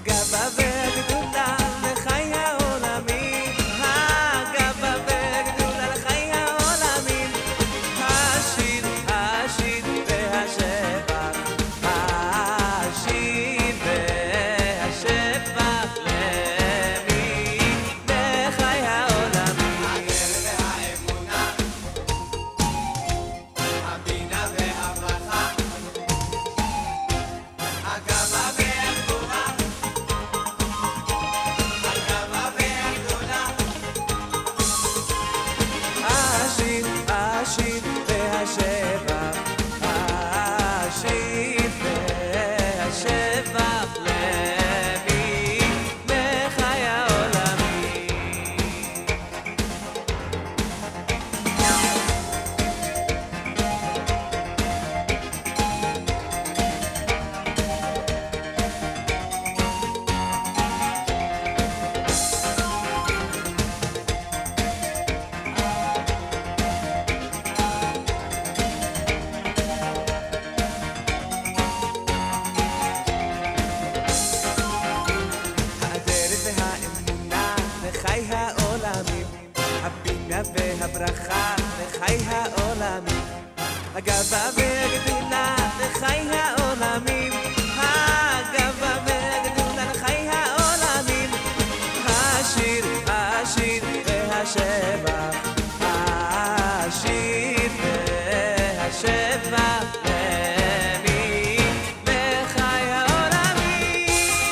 הגאווה והגדולה לחיי העולמים, הגאווה והגדולה לחיי העולמים, השיר, השיר והשבח, השיר והשבח למי לחיי העולמים. הדרך והאמונה, הבינה והברכה, הגאווה והגדולה, הגאווה והגדולה, השיר, השיר והשבח, השיר והשבח למי לחיי העולמים. הדרך והאמונה לחיי העולמים, הבינה והברכה לחיי העולמים, הגאווה והגדולה לחיי העולמים, הגאווה והגדולה לחיי העולמים, השיר, השיר והשבח, השיר והשבח למי לחיי העולמים.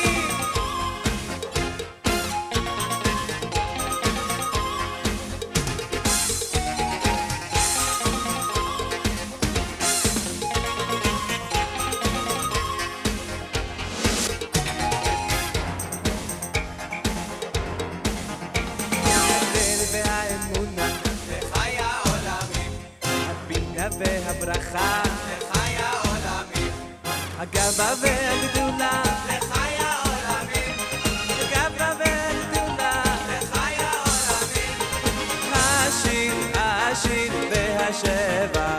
הדרך והאמונה לחיי העולמים, הבינה והברכה, לחיי העולמים, הגאווה והגדולה, לחיי העולמים, הגאווה והגדולה, לחיי העולמים, השיר, השיר והשבח,